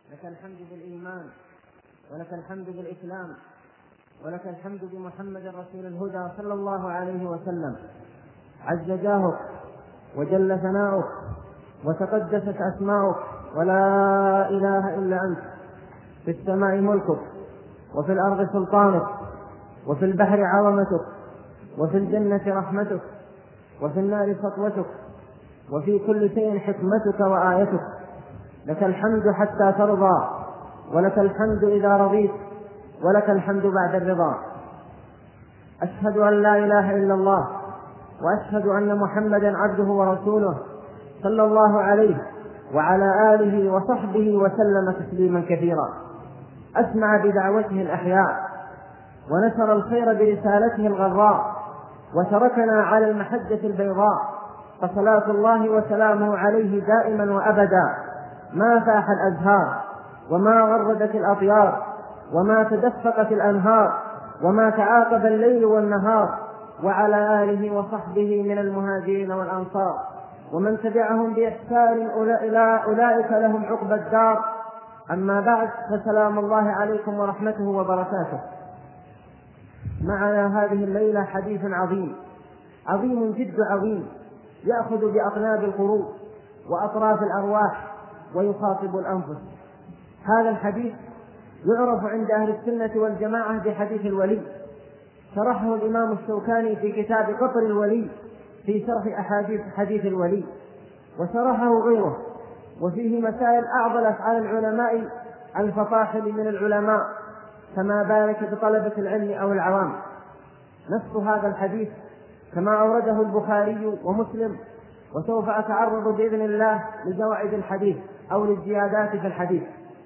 لك الحمد بالإيمان، ولك الحمد بالإسلام، ولك الحمد بمحمد رسول الهدى صلى الله عليه وسلم. عز جاهك وجل ثناؤك وتقدست أسماؤك، ولا إله إلا أنت. في السماء ملكك، وفي الأرض سلطانك، وفي البحر عظمتك، وفي الجنة رحمتك، وفي النار سطوتك، وفي كل شيء حكمتك وآيتك. لك الحمد حتى ترضى، ولك الحمد إذا رضيت، ولك الحمد بعد الرضا. أشهد أن لا إله إلا الله، وأشهد أن محمدا عبده ورسوله صلى الله عليه وعلى آله وصحبه وسلم تسليما كثيرا. أسمع بدعوته الأحياء، ونشر الخير برسالته الغراء، وتركنا على المحجة البيضاء، فصلاة الله وسلامه عليه دائما وأبدا. ما فاح الأزهار، وما غردت الأطيار، وما تدفقت الأنهار، وما تعاقب الليل والنهار، وعلى آله وصحبه من المهاجرين والأنصار، ومن تبعهم بإحسان أولئك لهم عقبى الدار. أما بعد، فسلام الله عليكم ورحمته وبركاته. معنا هذه الليلة حديث عظيم، عظيم جد عظيم، يأخذ بأقلاب القلوب وأطراف الأرواح ويخاطب الأنفس. هذا الحديث يعرف عند أهل السنة والجماعة بحديث الولي، شرحه الإمام الشوكاني في كتاب قطر الولي في شرح أحاديث حديث الولي، وشرحه غيره، وفيه مسائل أعضلت على العلماء الفطاحل من العلماء، كما بالك بطلبة العلم أو العوام. نص هذا الحديث كما أورده البخاري ومسلم، وسوف أتعرض بإذن الله لزوائد الحديث أو للزيادات في الحديث.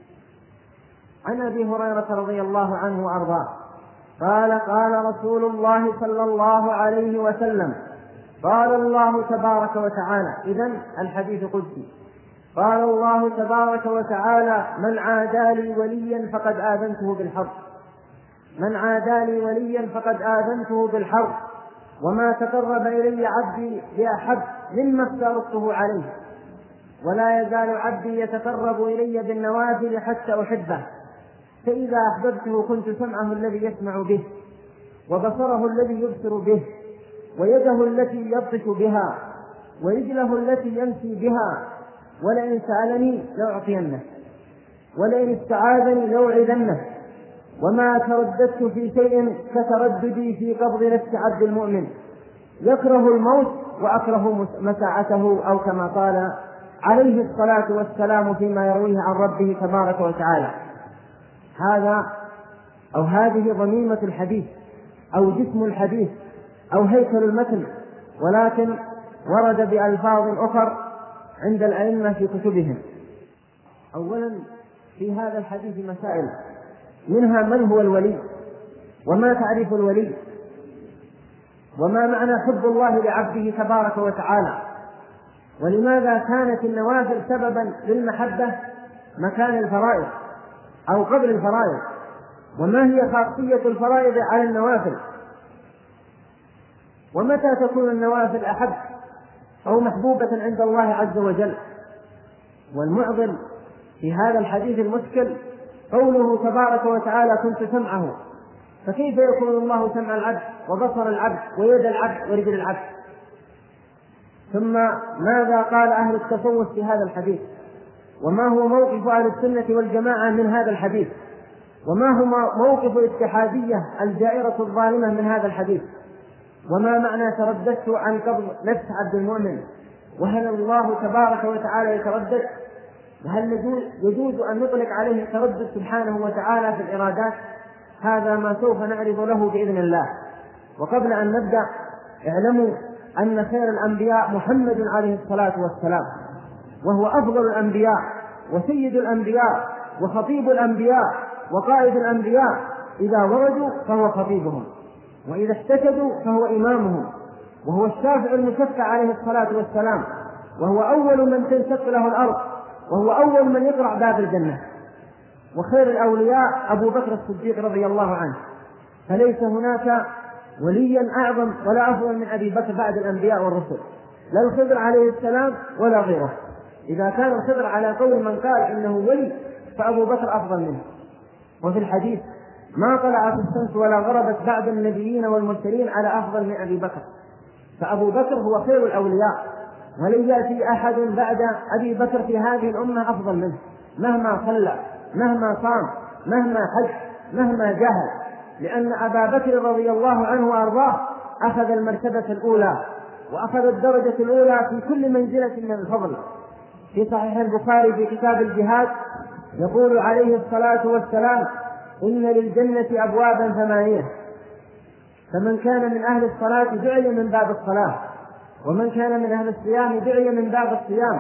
عن أبي هريرة رضي الله عنه وأرضاه قال: قال رسول الله صلى الله عليه وسلم: قال الله تبارك وتعالى. إذن الحديث قدسي. قال الله تبارك وتعالى: من عادى لي وليا فقد آذنته بالحرب. من عادى لي وليا فقد آذنته بالحرب، وما تقرب إلي عبدي بأحب مما افترضته عليه، ولا يزال عبدي يتقرب إلي بالنوافل حتى أحبه، فإذا أحببته كنت سمعه الذي يسمع به، وبصره الذي يبصر به، ويده التي يبطش بها، ورجله التي يمشي بها، ولئن سألني لأعطينه، ولئن استعاذني لأوعذنه. وما ترددت في شيء كترددي في قبض نفس عبد المؤمن، يكره الموت وأكره مساعته، أو كما قال عليه الصلاة والسلام فيما يرويه عن ربه تبارك وتعالى. هذا أو هذه ضميمة الحديث، أو جسم الحديث، أو هيكل المتن، ولكن ورد بألفاظ أخر عند الأئمة في كتبهم. أولا، في هذا الحديث مسائل، منها من هو الولي، وما تعريف الولي، وما معنى حب الله لعبده تبارك وتعالى، ولماذا كانت النوافل سببا للمحبة مكان الفرائض أو قبل الفرائض، وما هي خاصية الفرائض على النوافل، ومتى تكون النوافل أحب أو محبوبة عند الله عز وجل. والمعضل في هذا الحديث المشكل قوله تبارك وتعالى: كنت سمعه، فكيف يكون الله سمع العبد وبصر العبد ويد العبد ورجل العبد؟ ثم ماذا قال أهل التصوف في هذا الحديث؟ وما هو موقف أهل السنة والجماعة من هذا الحديث؟ وما هو موقف الاتحادية الجائرة الظالمة من هذا الحديث؟ وما معنى ترددت عن قبض نفس عبد المؤمن؟ وهل الله تبارك وتعالى يتردد؟ وهل يجوز أن نطلق عليه التردد سبحانه وتعالى في الإرادات؟ هذا ما سوف نعرض له بإذن الله. وقبل أن نبدأ، اعلموا أن خير الأنبياء محمد عليه الصلاة والسلام، وهو أفضل الأنبياء وسيد الأنبياء وخطيب الأنبياء وقائد الأنبياء. إذا وردوا فهو خطيبهم، وإذا احتشدوا فهو إمامهم، وهو الشافع المشفع عليه الصلاة والسلام، وهو أول من تنشق له الأرض، وهو أول من يقرع باب الجنة. وخير الأولياء أبو بكر الصديق رضي الله عنه، فليس هناك وليا أعظم ولا أفضل من أبي بكر بعد الأنبياء والرسل، لا الخضر عليه السلام ولا غيره. إذا كان الخضر على قول من قال إنه ولي، فأبو بكر أفضل منه. وفي الحديث ما طلعت الشمس ولا غربت بعد النبيين والمرسلين على أفضل من أبي بكر، فأبو بكر هو خير الأولياء، ولن يأتي أحد بعد أبي بكر في هذه الأمة أفضل منه، مهما صلى، مهما صام، مهما حج، مهما جاهد، لأن أبا بكر رضي الله عنه وأرضاه أخذ المرتبة الأولى وأخذ الدرجة الأولى في كل منزلة من الفضل. في صحيح البخاري في كتاب الجهاد يقول عليه الصلاة والسلام: إن للجنة أبوابا 8، فمن كان من أهل الصلاة دعي من باب الصلاة، ومن كان من أهل الصيام دعي من باب الصيام،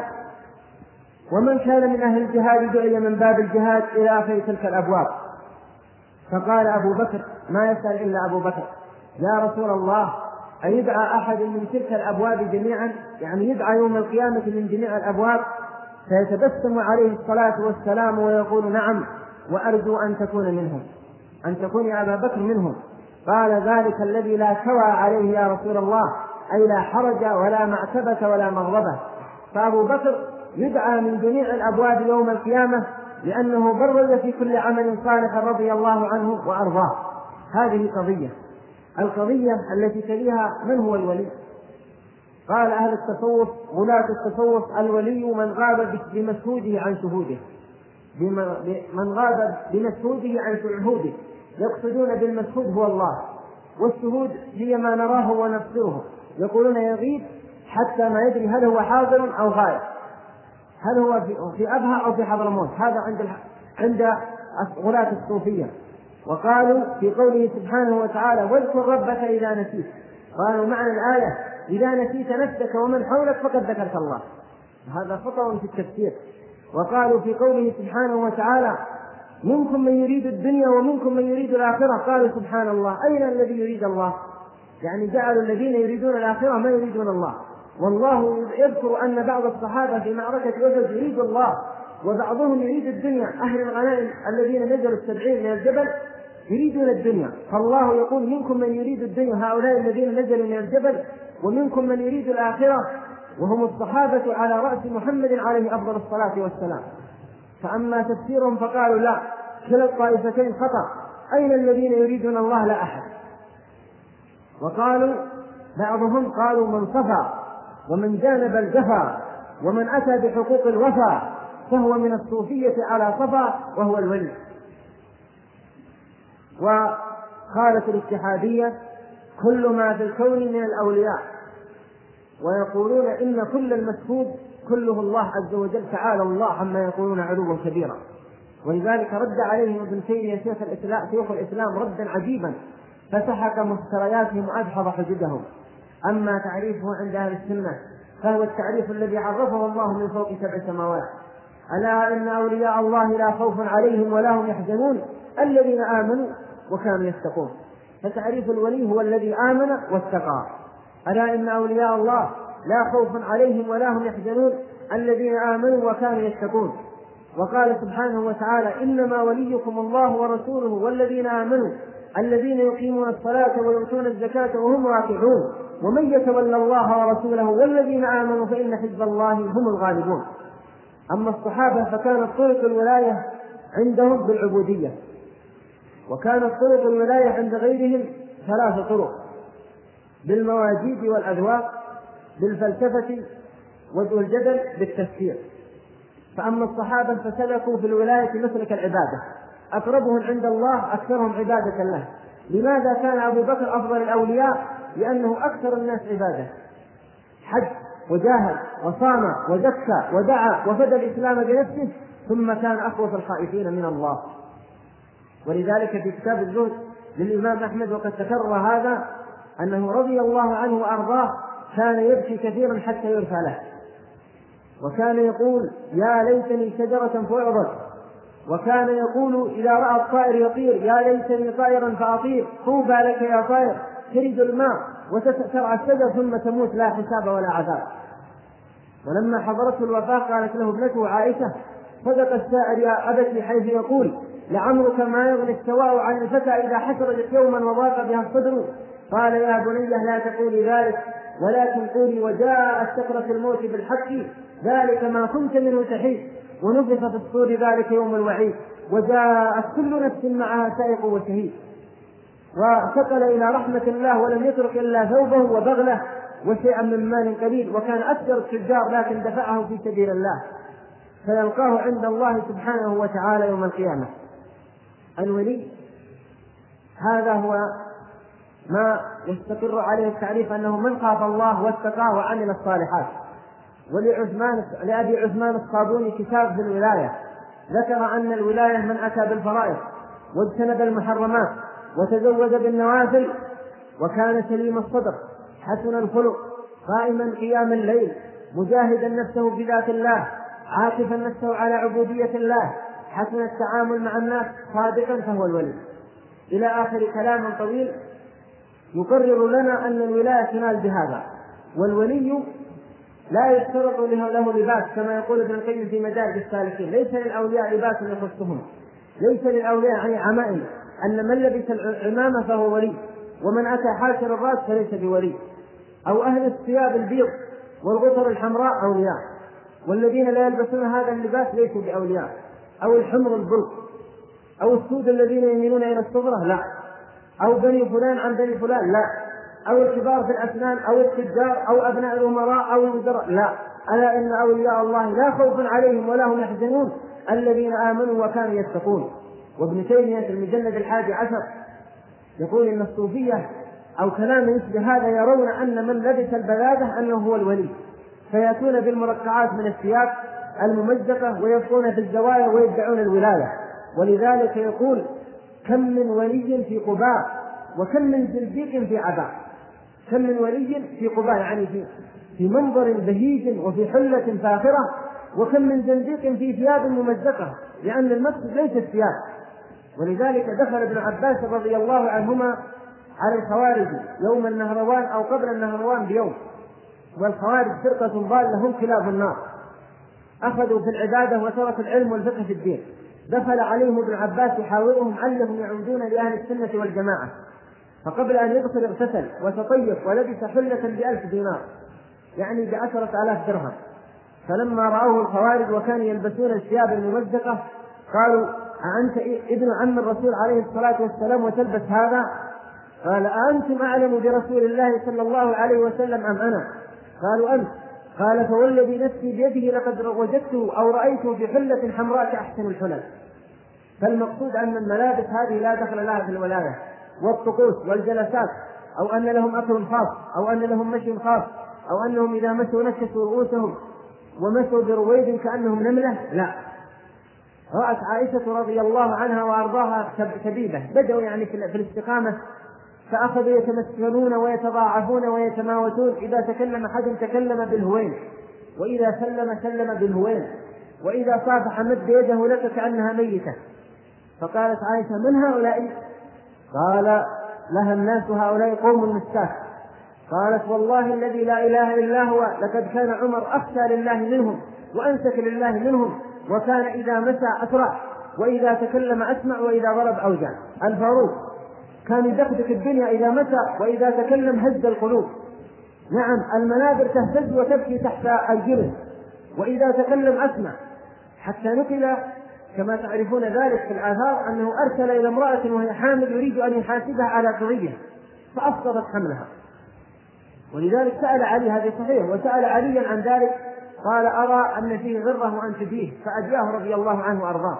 ومن كان من أهل الجهاد دعي من باب الجهاد إلى آخر تلك الأبواب. فقال أبو بكر، ما يسأل إلا أبو بكر: يا رسول الله، أيدعى أحد من تلك الأبواب جميعا؟ يعني يدعى يوم القيامة من جميع الأبواب؟ فيتبسم عليه الصلاة والسلام ويقول: نعم، وأرجو أن تكون منهم، أن تكون يا أبا بكر منهم. قال: ذلك الذي لا كوى عليه يا رسول الله، أي لا حرج ولا معتبة ولا مغضبة. فأبو بكر يدعى من جميع الأبواب يوم القيامة لأنه برز في كل عمل صالح رضي الله عنه وأرضاه. هذه قضية. القضية التي تليها: من هو الولي؟ قال أهل التصوف، غلاة التصوف: الولي من غاب بمشهوده عن شهوده، من غاب بمشهوده عن شهوده. يقصدون بالمشهود هو الله، والشهود هي ما نراه ونبصره. يقولون يغيب حتى ما يدري هل هو حاضر أو غائب، هل هو في أبها أو في حضرموت. هذا عند غلاة الصوفية. وقالوا في قوله سبحانه وتعالى: واذكر ربك إذا نسيت. قالوا معنى الآية: إذا نسيت نفسك ومن حولك فقد ذكرت الله. هذا خطأ في التفسير. وقالوا في قوله سبحانه وتعالى: منكم من يريد الدنيا ومنكم من يريد الآخرة. قالوا سبحان الله، أين الذي يريد الله؟ يعني جعلوا الذين يريدون الآخرة ما يريدون الله. والله يذكر أن بعض الصحابة في معركة أحد يريد الله، وبعضهم يريد الدنيا. أهل الغنائم الذين نزلوا 70 من الجبل يريدون الدنيا، فالله يقول: منكم من يريد الدنيا، هؤلاء الذين نزلوا من الجبل، ومنكم من يريد الآخرة، وهم الصحابة على رأس محمد عليه أفضل الصلاة والسلام. فأما تفسيرهم فقالوا: لا، كلا الطائفتين خطأ، أين الذين يريدون الله؟ لا أحد. وقالوا بعضهم قالوا: من صفى ومن جانب الجفا ومن أتى بحقوق الوفا فهو من الصوفية على صفا وهو الولي. وقالت الاتحادية: كل ما في الكون من الأولياء، ويقولون إن كل المشهود كله الله عز وجل، تعالى الله عما يقولون علوا كبيرا. ولذلك رد عليهم ابن تيمية شيخ الإسلام ردا عجيبا، فسحق مفترياتهم وأدحض حججهم. أما تعريفه عند أهل السنة فهو التعريف الذي عرفه الله من فوق 7 سماوات: ألا إن أولياء الله لا خوف عليهم ولا هم يحزنون الذين آمنوا وكانوا يتقون. فتعريف الولي هو الذي آمن واتقى. ألا إن أولياء الله لا خوف عليهم ولا هم يحزنون الذين آمنوا وكانوا يتقون. وقال سبحانه وتعالى: إنما وليكم الله ورسوله والذين آمنوا الذين يقيمون الصلاة ويؤتون الزكاة وهم راكعون ومن يتولى الله ورسوله والذين آمنوا فإن حزب الله هم الغالبون. أما الصحابة فكانت طرق الولاية عندهم بالعبودية، وكانت طرق الولاية عند غيرهم 3 طرق: بالمواجيد والأذواق، بالفلسفة والجدل، بالتفسير. فأما الصحابة فسلكوا في الولاية مسلك العبادة، أقربهم عند الله أكثرهم عبادة له. لماذا كان أبو بكر أفضل الأولياء؟ لأنه أكثر الناس عبادة، حج وجاهد وصام وزكى ودعا وفدى الإسلام بنفسه، ثم كان أخوف الخائفين من الله. ولذلك في كتاب الزهد للإمام أحمد وقد تكرر هذا أنه رضي الله عنه وأرضاه كان يبكي كثيرا حتى يرثى له، وكان يقول: يا ليتني شجرة فأعضد. وكان يقول إذا رأى الطائر يطير: يا ليتني طائرا فأطير. طوبى لك يا طائر ترد الماء وترعى الشجر ثم تموت لا حساب ولا عذاب. ولما حضرته الوفاة قالت له ابنته عائشة: صدق الشاعر يا أبتي حيث يقول: لعمرك ما يغني السواء عن الفتى إذا حسرت يوما وضاق بها الصدر. قال: يا بني لا تقولي ذلك، ولكن قولي: وجاءت سكرة الموت بالحق، ذلك ما كنت منه تحيد. ونفخ في الصور ذلك يوم الوعيد، وجاءت كل نفس معها سائق وشهيد، وثقل إلى رحمة الله ولم يترك إلا ثوبه وبغله وشيئا من مال قليل، وكان أكثر التجار لكن دفعه في سبيل الله، فيلقاه عند الله سبحانه وتعالى يوم القيامة. الولي هذا هو ما يستقر عليه التعريف أنه من خاف الله واتقاه وعمل الصالحات. لأبي عثمان الصابوني كتاب في الولاية ذكر أن الولاية من أتى بالفرائض واجتنب المحرمات وتزود بالنوافل وكان سليم الصدر حسن الخلق قائما قيام الليل مجاهدا نفسه بذات الله عاكفا نفسه على عبودية الله حسن التعامل مع الناس صادقا فهو الولي، إلى آخر كلام طويل يقرر لنا أن الولاية تنال بهذا. والولي لا يشترط له لباس كما يقول ابن القيم في مدارج السالكين، ليس للأولياء لباس يخصهم، ليس للأولياء يعني عمائم، أن من لبس العمامة فهو ولي، ومن أتى حاشر الرأس فليس بولي، أو أهل الثياب البيض والغطر الحمراء أولياء، والذين لا يلبسون هذا اللباس ليسوا بأولياء، أو الحمر البلق، أو السود الذين يميلون إلى الصغرى لا، أو بني فلان عن بني فلان لا، أو الكبار في الأسنان أو التجار أو أبناء الأمراء أو الوزراء لا، ألا إن أولياء الله لا خوف عليهم ولا هم يحزنون الذين آمنوا وكانوا يتقون. وابن تيمية في المجلد 11 يقول إن الصوفية أو كلام مثل هذا يرون أن من لبس البلادة أنه هو الولي، فيأتون بالمرقعات من الثياب الممزقة ويبقون في الزوايا ويدعون الولاية. ولذلك يقول كم من ولي في قباء وكم من زنديق في عباء. كم من ولي في قباء يعني في منظر بهيج وفي حلة فاخرة، وكم من زنديق في ثياب ممزقة، لأن المقصد ليس الثياب. ولذلك دخل ابن عباس رضي الله عنهما على الخوارج يوم النهروان أو قبل النهروان بيوم، والخوارج فرقة ضالة هم كلاب النار، أخذوا في العبادة وتركوا العلم والفقه في الدين. دخل عليهم ابن عباس يحاورهم علهم يعودون لأهل السنة والجماعة، فقبل أن يدخل اغتسل وتطيب ولبس حلة ب1000 دينار يعني ب10,000 درهم. فلما رأوه الخوارج وكانوا يلبسون الثياب الممزقة قالوا أأنت ابن عم الرسول عليه الصلاة والسلام وتلبس هذا؟ قال أأنتم أعلم برسول الله صلى الله عليه وسلم أم أنا؟ قالوا أنت. قال فوالذي نفسي بيده لقد وجدته أو رأيته بحلة حمراء كأحسن الحلل. فالمقصود أن الملابس هذه لا دخل لها في الولاية، والطقوس والجلسات، أو أن لهم أكل خاص، أو أن لهم مشي خاص، أو أنهم إذا مشوا نكسوا رؤوسهم ومشوا برويد كأنهم نملة، لا. رأت عائشة رضي الله عنها وأرضاها شبيبة بدأوا يعني في الاستقامة، فأخذوا يتمثلون ويتضاعفون ويتماوتون، إذا تكلم أحد تكلم بالهوين، وإذا سلم بالهوين، وإذا صافح مد يده لك كأنها ميتة. فقالت عائشة من هؤلاء؟ قال لها الناس هؤلاء قوم مساك. قالت والله الذي لا إله إلا هو لقد كان عمر أخشى لله منهم وأنسك لله منهم، وكان إذا مشى أسرع وإذا تكلم أسمع وإذا ضرب أوجع. الفاروق كان يدقدق الدنيا إذا مشى وإذا تكلم هز القلوب. نعم المنابر تهتز وتبكي تحت الجلد وإذا تكلم أسمع، حتى نقل كما تعرفون ذلك في الآثار أنه أرسل إلى امرأة وهي حامل يريد أن يحاسبها على قضية فأسقطت حملها. ولذلك سأل علي، هذا صحيح، وسأل عليا عن ذلك قال أرى أن فيه غرة وأنت فيه، فأجاه رضي الله عنه وأرضاه.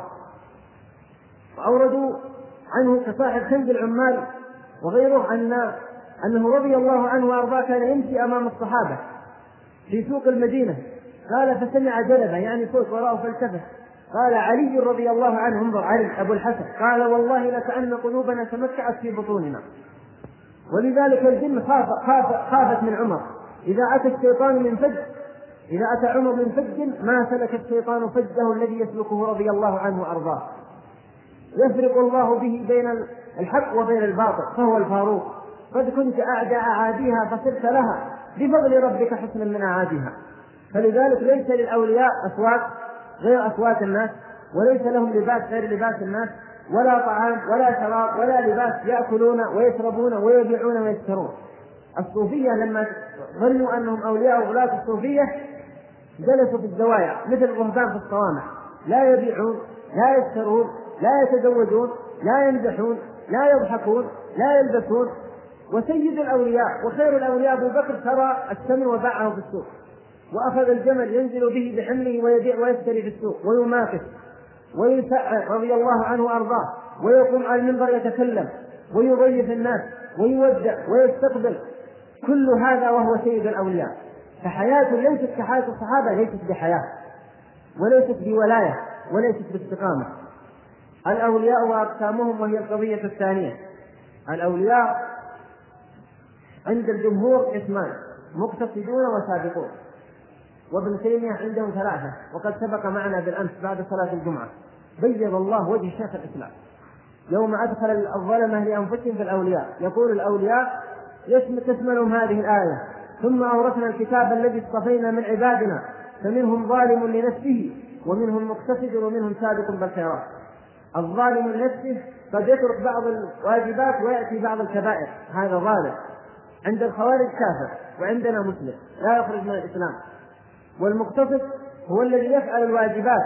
وأوردوا عنه كصاحب كنز العمال وغيره أنه رضي الله عنه وأرضاه كان يمشي أمام الصحابة في سوق المدينة، قال فسمع جلبة يعني صوت وراءه فالتفت، قال علي رضي الله عنه انظر علي أبو الحسن، قال والله لكأن قلوبنا تمتعت في بطوننا. ولذلك الجن خافت من عمر. إذا أتى الشيطان من فج، إذا أتى عمر من فج ما سلك الشيطان فجه الذي يسلكه رضي الله عنه وأرضاه، يفرق الله به بين الحق وبين الباطل، فهو الفاروق. قد كنت أعدى أعاديها فصرت لها بفضل ربك حسنا من أعاديها. فلذلك ليس للأولياء أصوات غير أصوات الناس، وليس لهم لباس غير لباس الناس، ولا طعام ولا شراب ولا لباس، يأكلون ويشربون ويبيعون ويشترون. الصوفية لما ظنوا أنهم أولياء وغلاة الصوفية جلسوا في الزوايا مثل الرهبان في الصوامع، لا يبيعون، لا يشترون، لا يتزوجون، لا يمزحون، لا يضحكون، لا يلبسون. وسيد الأولياء وخير الأولياء أبو بكر ترى التمر وباعه في السوق، وأخذ الجمل ينزل به بحمله ويبيع ويشتري في السوق ويماكس ويسعى رضي الله عنه وأرضاه، ويقوم على المنبر يتكلم ويضيف الناس ويودع ويستقبل، كل هذا وهو سيد الأولياء. فحياته ليست كحياة الصحابة، ليست بحياة وليست بولاية وليست باستقامة. الأولياء وأقسامهم، وهي القضية الثانية. الأولياء عند الجمهور اسمان: مقتصدون وسابقون. وابن تيمية عندهم ثلاثة، وقد سبق معنا بالأمس بعد صلاة الجمعة بيض الله وجه شيخ الإسلام يوم أدخل الظلمة لأنفسهم في الأولياء. يقول الأولياء تشملهم هذه الآية: ثم أورثنا الكتاب الذي اصطفينا من عبادنا فمنهم ظالم لنفسه ومنهم مقتصد ومنهم سابق بالخيرات. الظالم لنفسه قد يترك بعض الواجبات ويأتي بعض الكبائر، هذا ظالم. عند الخوارج كافر، وعندنا مسلم لا يخرج من الإسلام. والمقتصد هو الذي يفعل الواجبات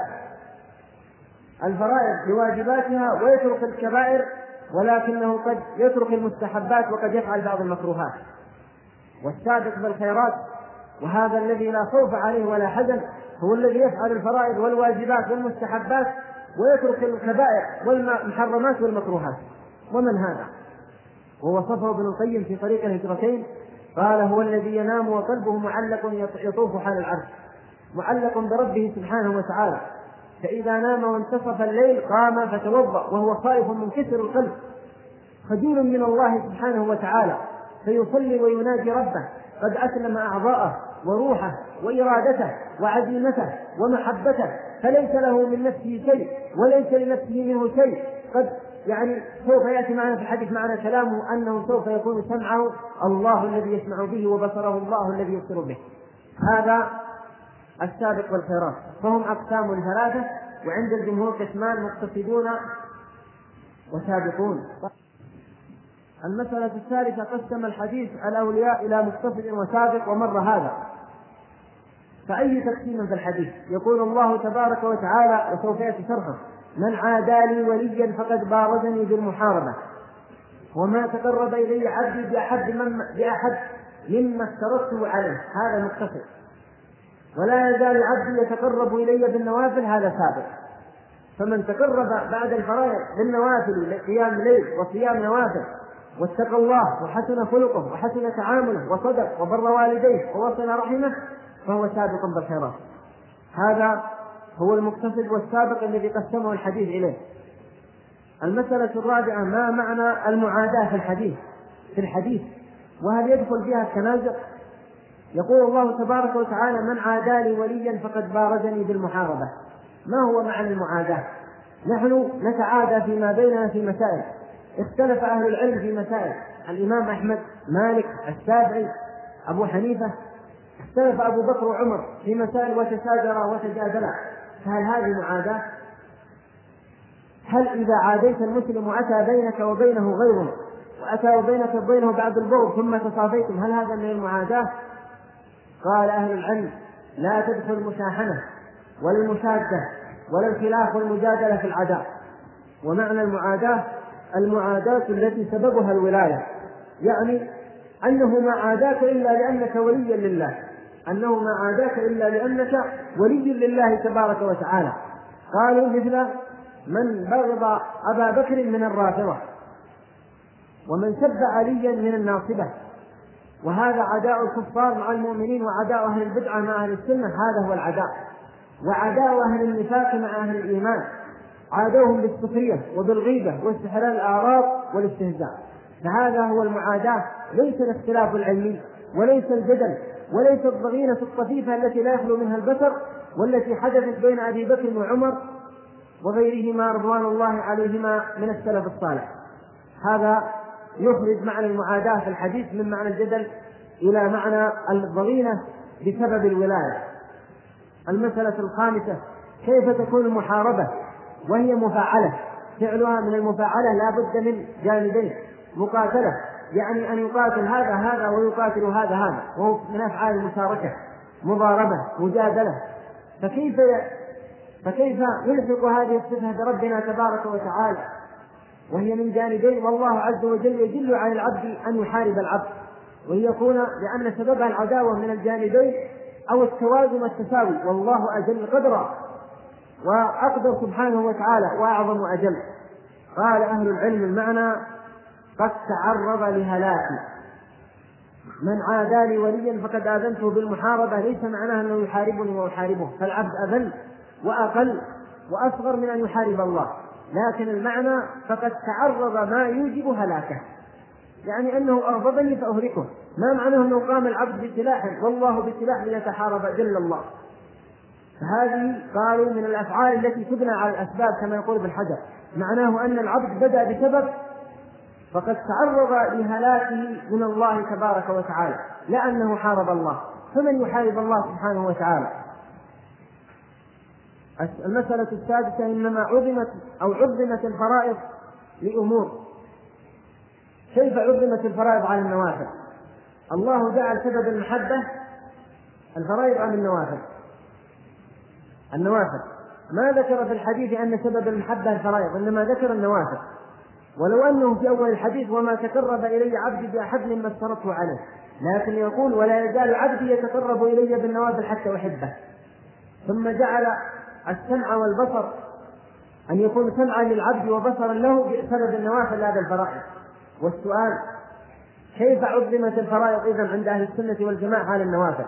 الفرائض بواجباتها ويترك الكبائر، ولكنه قد يترك المستحبات وقد يفعل بعض المكروهات. والسابق بالخيرات، وهذا الذي لا خوف عليه ولا حزن، هو الذي يفعل الفرائض والواجبات والمستحبات ويترك الكبائر والمحرمات والمكروهات. ومن هذا؟ ووصفه ابن القيم في طريق الهجرتين، قال: هو الذي ينام وقلبه معلق يطوف حول العرش، معلق بربه سبحانه وتعالى، فإذا نام وانتصف الليل قام فتوضأ وهو خائف من كسر القلب، خجول من الله سبحانه وتعالى، فيصلي ويناجي ربه قد أسلم أعضاءه وروحه وإرادته وعزيمته ومحبته، فليس له من نفسه شيء وليس لنفسه منه شيء. قد سوف يأتي معنا في الحديث معنا كلامه أنه سوف يكون سمعه الله الذي يسمع به وبصره الله الذي يبصر به. هذا السابق والخيرات، فهم أقسام ثلاثة، وعند الجمهور قسمان: مقتصدون وسابقون. المسألة الثالثة: قسم الحديث الأولياء إلى مقتصد وسابق، ومر هذا. فأي تقسيم في الحديث؟ يقول الله تبارك وتعالى وسوف يأتي شرحه: من عادى لي وليا فقد بارزني بالمحاربة، وما تقرب إلي عبدي بأحد مما افترضته عليه، هذا مقتصد. ولا يزال عبدي يتقرب إلي بالنوافل، هذا سابق. فمن تقرب بعد الفرائض بالنوافل، قيام الليل وصيام نوافل، واتقى الله وحسن خلقه وحسن تعامله وصدق وبر والديه ووصل رحمه، فهو سابق بالخيرات. هذا هو المقتصد والسابق الذي قسمه الحديث إليه. المسألة الرابعة: ما معنى المعاداة في الحديث وهل يدخل فيها التنازع؟ يقول الله تبارك وتعالى: من عادى لي وليا فقد بارزني بالمحاربة. ما هو معنى المعاداة؟ نحن نتعادى فيما بيننا في مسائل، اختلف أهل العلم في مسائل، الإمام أحمد، مالك، الشافعي، أبو حنيفة، اختلف أبو بكر وعمر في مسائل وتشاجرا وتجادلا، فهل هذه معاداة؟ هل إذا عاديت المسلم وأتى بينك وبينه غيره وأتى بينك وبينه بعد البغض ثم تصافيتم، هل هذا من المعاداة؟ قال أهل العلم: لا تدخل المشاحنة ولا المشادة ولا الخلاف والمجادلة في العداء. ومعنى المعاداة: المعاداة التي سببها الولاية، يعني أنه ما عاداك إلا لأنك ولي لله، أنه ما عاداك إلا لأنك ولي لله تبارك وتعالى. قالوا مثل من بغض أبا بكر من الرافضة، ومن سب عليا من الناصبة. وهذا عداء الكفار مع المؤمنين، وعداء أهل البدعة مع أهل السنة، هذا هو العداء. وعداء أهل النفاق مع أهل الإيمان، عادوهم بالسخرية وبالغيبة واستحلال الأعراض والاستهزاء. فهذا هو المعاداة، ليس الاختلاف العلمي وليس الجدل وليس الضغينة الطفيفة التي لا يخلو منها البشر، والتي حدثت بين أبي بكر وعمر وغيرهما رضوان الله عليهما من السلف الصالح. هذا يخرج معنى المعاداة في الحديث من معنى الجدل إلى معنى الضغينة بسبب الولاية. المسألة الخامسة: كيف تكون المحاربة وهي مفاعلة؟ فعلها من المفاعلة لا بد من جانبين: مقاتلة، يعني أن يقاتل هذا ويقاتل هذا، وهو من أفعال المشاركة. مضاربة، مجادلة. فكيف فكيف يلحق هذه الصفة بربنا تبارك وتعالى وهي من جانبين، والله عز وجل يجل على العبد أن يحارب العبد، ويكون لأن سببها العداوة من الجانبين أو التوازن والتساوي، والله أجل قدرا وأقدر سبحانه وتعالى وأعظم وأجل. قال أهل العلم المعنى قد تعرض لهلاكي، من عادى لي وليا فقد آذنته بالمحاربة، ليس معناه أنه يحاربني وأحاربه، فالعبد أذل وأقل وأصغر من أن يحارب الله، لكن المعنى فقد تعرض ما يوجب هلاكه، يعني أنه أغضبني فأهلكه، ما معناه أنه قام العبد بسلاح والله بسلاح ليتحارب جل الله. فهذه قالوا من الأفعال التي تبنى على الأسباب كما يقول ابن حجر، معناه أن العبد بدأ بسبب فقد تعرض لهلاكه من الله تبارك وتعالى، لا أنه حارب الله، فمن يحارب الله سبحانه وتعالى. المسألة السادسة إنما عظمت الفرائض لأمور. كيف عظمت الفرائض على النوافل؟ الله جعل سبب المحبة الفرائض عن النوافل ما ذكر في الحديث أن سبب المحبة الفرائض، إنما ذكر النوافل، ولو أنه في أول الحديث وما تقرب إلي عبدي بأحب مما افترضته عليه، لكن يقول ولا يزال عبدي يتقرب إلي بالنوافل حتى أحبه. ثم جعل السمع والبصر أن يكون سمعا للعبد وبصرا له بسبب النوافل هذا الفرائض. والسؤال كيف عظمت الفرائض إذن عند أهل السنة والجماعة على النوافل؟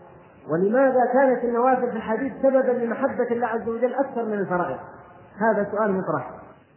ولماذا كانت النوافل في الحديث سببا لمحبة الله عز وجل أكثر من الفرائض؟ هذا سؤال مطرح.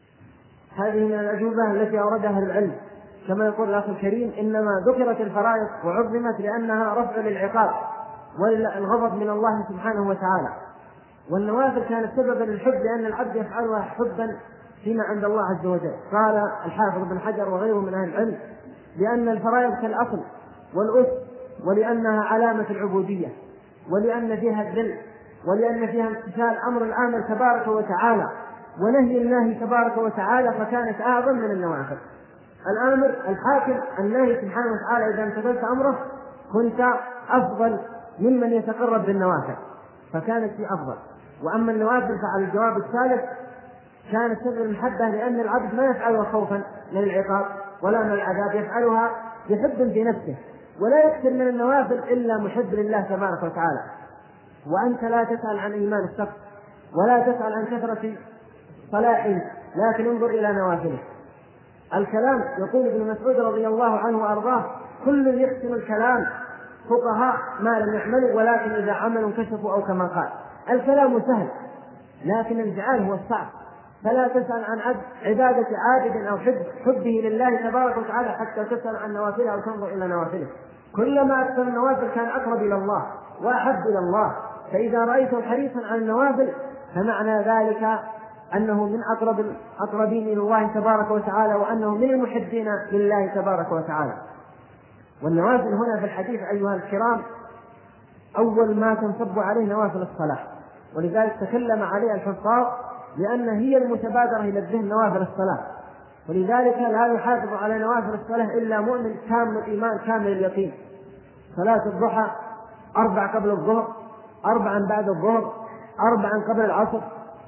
هذه من الأجوبة التي أوردها أهل العلم، كما يقول الأخ الكريم إنما ذكرت الفرائض وعظمت لأنها رفع للعقاب والغضب من الله سبحانه وتعالى، والنوافل كانت سببا للحب لأن العبد يفعلها حبا فيما عند الله عز وجل. قال الحافظ ابن حجر وغيره من أهل العلم لأن الفرائض كالأصل والأس، ولأنها علامة العبودية، ولأن فيها الذل، ولأن فيها امتثال أمر الآمر تبارك وتعالى ونهي الله تبارك وتعالى، فكانت أعظم من النوافل. الآمر الحاكم النهي سبحانه وتعالى إذا امتثلت أمره كنت أفضل ممن يتقرب بالنوافل، فكانت في أفضل. وأما النوافل فعلى الجواب الثالث كانت سبب المحبة لأن العبد ما يفعلها خوفا من العقاب ولا من العذاب، يفعلها بحب في نفسه، ولا يكثر من النوافل إلا محب لله تبارك وتعالى. وأنت لا تسأل عن إيمان الشخص ولا تسأل عن كثرة صلاحه، لكن انظر إلى نوافله. الكلام يقول ابن مسعود رضي الله عنه وأرضاه كل يحسن الكلام فقهاء ما لم يعملوا، ولكن إذا عملوا كشفوا، أو كما قال. الكلام سهل لكن الفعل هو الصعب، فلا تسأل عن عبادة عابد أو حبه لله تبارك وتعالى حتى تسأل عن نوافله أو تنظر إلى نوافله. كلما أكثر النوافل كان أقرب إلى الله وأحب إلى الله، فإذا رأيته حريصا على النوافل فمعنى ذلك أنه من أقربين إلى الله تبارك وتعالى، وأنه من المحبين لله تبارك وتعالى. والنوافل هنا في الحديث أيها الكرام أول ما تنصب عليه نوافل الصلاة، ولذلك تكلم عليها الحفاظ لأن هي المتبادرة إلى الذهن نوافل الصلاة، ولذلك لا يحافظ على نوافل الصلاة إلا مؤمن كامل الإيمان كامل اليقين. صلاة الضحى 4 قبل الظهر، 4 بعد الظهر، 4 قبل العصر،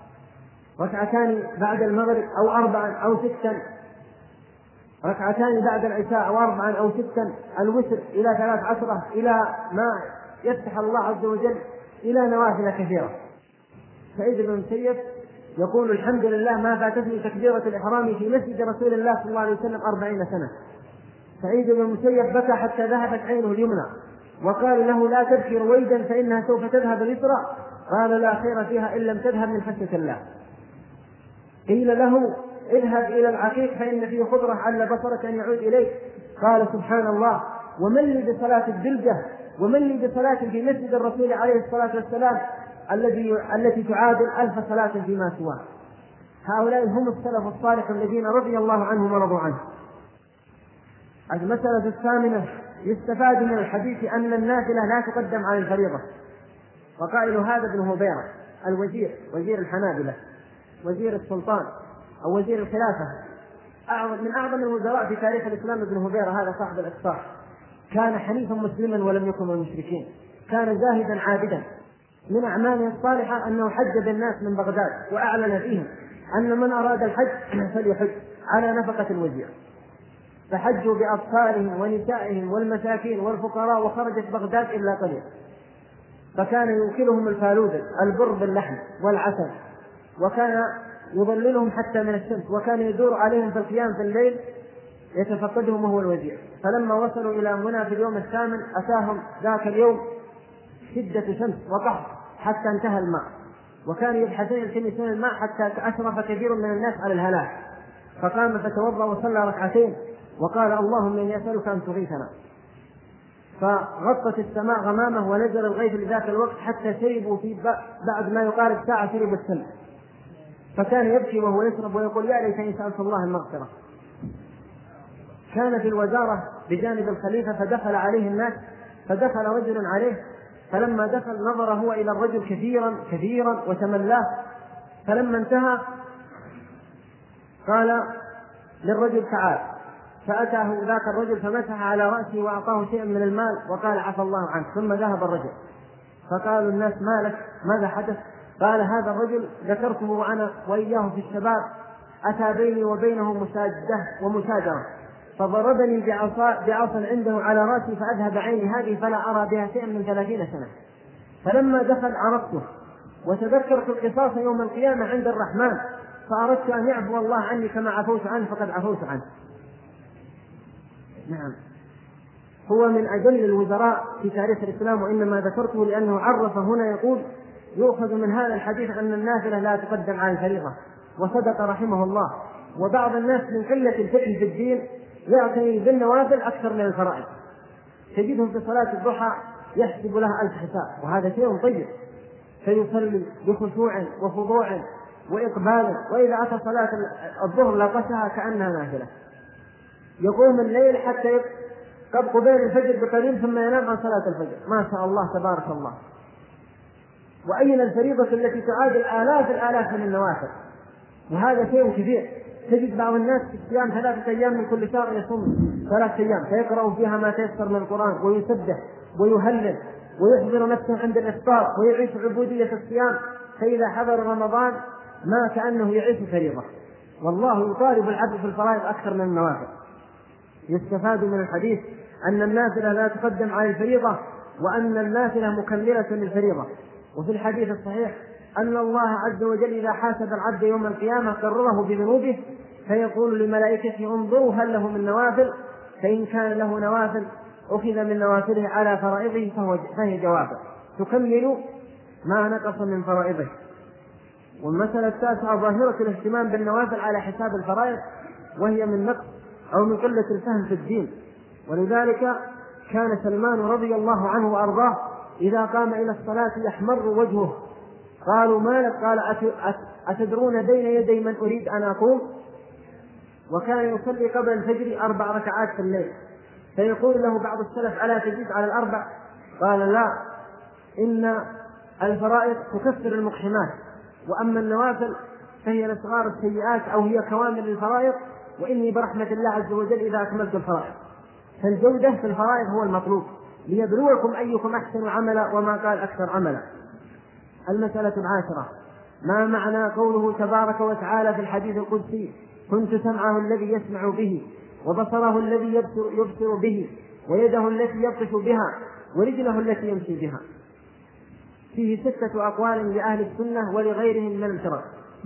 2 بعد المغرب، أو 4 أو 6، 2 بعد العشاء، أو 4 أو 6، الوتر إلى 13 إلى ما يفتح الله عز وجل إلى نوافل كثيرة. سعيد بن المسيب يقول الحمد لله ما فاتتني تكبيرة الإحرام في مسجد رسول الله صلى الله عليه وسلم 40 سنة. سعيد بن المسيب بكى حتى ذهبت عينه اليمنى، وقال له لا تبكي رويدا فإنها سوف تذهب اليسرى، قال لا خير فيها إن لم تذهب من خشية الله. قيل له اذهب إلى العقيق فإن فيه خضرة على بصرك أن يعود إليك، قال سبحان الله ومن لي بصلاة الدلجة، ومن لي بصلاة في مسجد الرسول عليه الصلاة والسلام التي تعادل 1000 صلاة فيما سواه. هؤلاء هم السلف الصالح الذين رضي الله عنهم ورضوا عنه. المسألة الثامنة يستفاد من الحديث أن النافلة لا تقدم على الفريضة. وقائل هذا ابن هبيرة وزير الحنابلة، وزير السلطان أو وزير الخلافة، من أعظم الوزراء في تاريخ الإسلام ابن هبيرة، هذا صاحب الإقصاء. كان حنيفا مسلما ولم يكن من المشركين، كان زاهدا عابدا، من أعماله الصالحة أنه حج بالناس من بغداد، وأعلن فيهم أن من أراد الحج فليحج على نفقة الوزير، فحجوا بأطفالهم ونسائهم والمساكين والفقراء، وخرجت بغداد إلا قليل. فكان يوكلهم الفالوذة البر باللحم والعسل، وكان يظللهم حتى من الشمس، وكان يدور عليهم في القيام في الليل يتفقدهم وهو الوزير. فلما وصلوا إلى منى في اليوم الثامن أتاهم ذاك اليوم شدة شمس وقحط حتى انتهى الماء، وكانوا يبحثون يلتمسون الماء حتى أشرف كثير من الناس على الهلاك. فقام فتوضأ وصلى ركعتين وقال اللهم إني أسألك أن تغيثنا، فغطت السماء غمامه ونزل الغيث لذاك الوقت حتى شربوا في بعد ما يقارب ساعة شربوا السمع. فكان يبكي وهو يشرب ويقول يا ليتني سألت الله المغفرة. كان في الوزارة بجانب الخليفة فدخل عليه الناس، فدخل رجل عليه، فلما دخل نظر هو إلى الرجل كثيرا كثيرا وتملاه، فلما انتهى قال للرجل تعال، فأتاه ذاك الرجل فمسح على رأسه وأعطاه شيئا من المال وقال عفى الله عنك، ثم ذهب الرجل. فقالوا الناس ما لك، ماذا حدث؟ قال هذا الرجل ذكرته وأنا وإياه في الشباب، أتى بيني وبينه مساجدة ومشاجرة، فضربني بعصا عنده على رأسي فأذهب عيني هذه فلا أرى بها شيئا من 30 سنة. فلما دخل عرفته وتذكرت القصاص يوم القيامة عند الرحمن، فأردت أن يعفو الله عني كما عفوت عنه فقد عفوت عنه. نعم، هو من أجل الوزراء في تاريخ الإسلام، وإنما ذكرته لأنه عرف هنا يقول يؤخذ من هذا الحديث أن النافلة لا تقدم على الفريضة، وصدق رحمه الله. وبعض الناس من قلة الفقه في الدين يعتني بالنوافل أكثر من الفرائض، تجدهم في صلاة الضحى يحسب لها 1000 حساب، وهذا شيء طيب، فيصلي بخشوع وخضوع وإقبال، وإذا أتى صلاة الظهر لاقتها كأنها نافلة، يقوم الليل حتى قبل الفجر بقليل ثم ينام عن صلاة الفجر، ما شاء الله تبارك الله. وأين الفريضة التي تعادل الآلاف من النوافل؟ وهذا شيء كبير. تجد بعض الناس في الصيام 3 أيام من كل شهر يصوم 3 أيام فيقرأ فيها ما تيسر من القرآن ويسبح ويهلل ويحضر نفسه عند الإفطار ويعيش عبودية الصيام، فإذا حضر رمضان ما كأنه يعيش فريضة. والله يطالب العبد في الفرائض أكثر من النوافل. يستفاد من الحديث أن النافلة لا تقدم على الفريضة، وأن النافلة مكملة للفريضة. وفي الحديث الصحيح أن الله عز وجل إذا حاسب العبد يوم القيامة قرره بذنوبه فيقول لملائكته انظروا هل له من نوافل، فإن كان له نوافل أخذ من نوافله على فرائضه فهي جوابه تكمل ما نقص من فرائضه. والمسألة التاسعة ظاهرة الاهتمام بالنوافل على حساب الفرائض، وهي من نقص أو من قلة الفهم في الدين. ولذلك كان سلمان رضي الله عنه وأرضاه إذا قام إلى الصلاة يحمر وجهه، قالوا ما لك؟ قال أتدرون بين يدي من أريد أن أقوم؟ وكان يصلي قبل الفجر 4 ركعات في الليل، فيقول له بعض السلف ألا تزيد على 4؟ قال لا، إن الفرائض تكفر المقحمات، وأما النوافل فهي لصغار السيئات أو هي كوامل الفرائض، وإني برحمة الله عز وجل إذا أكملت الفرائض. فالجودة في الفرائض هو المطلوب ليبلوكم أيكم أحسن عملا، وما قال أكثر عملا. المسألة 10، ما معنى قوله تبارك وتعالى في الحديث القدسي كنت سمعه الذي يسمع به وبصره الذي يبصر به ويده التي يبطش بها ورجله التي يمشي بها؟ فيه 6 أقوال لأهل السنة ولغيرهم من الفرق.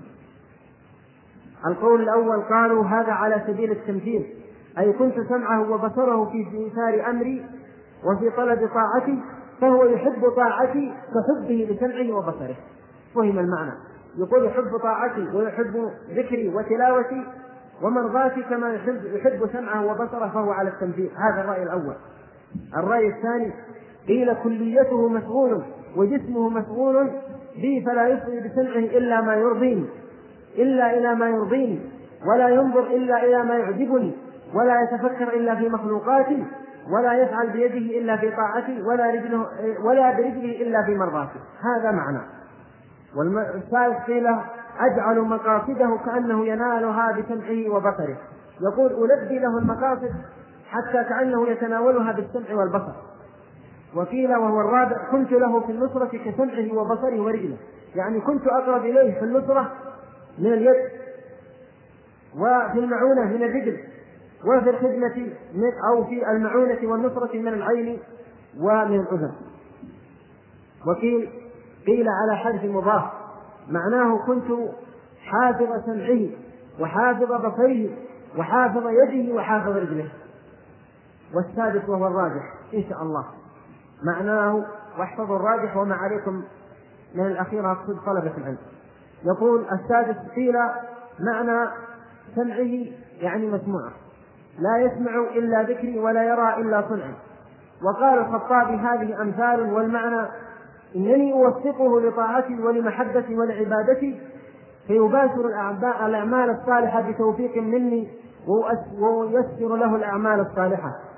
القول الأول قالوا هذا على سبيل التمثيل، أي كنت سمعه وبصره في إيثار أمري وفي طلب طاعتي، فهو يحب طاعتي كحبه لسمعه وبصره. فهم المعنى، يقول يحب طاعتي ويحب ذكري وتلاوتي ومرضاتي كما يحب سمعه وبصره، فهو على التمثيل. هذا الرأي الأول. الرأي الثاني قيل كليته مشغول وجسمه مشغول بي فلا يصغي بسمعه إلا إلى ما يرضيني ولا ينظر إلا إلى ما يعجبني ولا يتفكر إلا في مخلوقاتي ولا يفعل بيده إلا في طاعتي ولا برجله إلا في مرضاتي. هذا معنى. والثالث قيل أجعل مقاصده كأنه ينالها بسمعه وبصره، يقول ألبي له المقاصد حتى كأنه يتناولها بالسمع والبصر. وقيل وهو الرابع كنت له في النصرة كسمعه وبصره ورجله، يعني كنت أقرب إليه في النصرة من اليد، وفي المعونة من الرجل، وفي الخدمة أو في المعونة والنصرة من العين ومن الأذن. قيل على حذف مضاف، معناه كنت حافظ سمعه وحافظ بصره وحافظ يده وحافظ رجله. والسادس وهو الراجح إن شاء الله معناه، واحفظوا الراجح وما عليكم من الأخير أقصد طلبة العلم. يقول السادس قيل معنى سمعه يعني مسموعه، لا يسمع إلا ذكري ولا يرى إلا صنعي. وقال الخطابي هذه أمثال، والمعنى إنني أوفقه لطاعتي ولمحبتي ولعبادتي فيباشر الأعمال الصالحة بتوفيق مني ويسر له الأعمال الصالحة،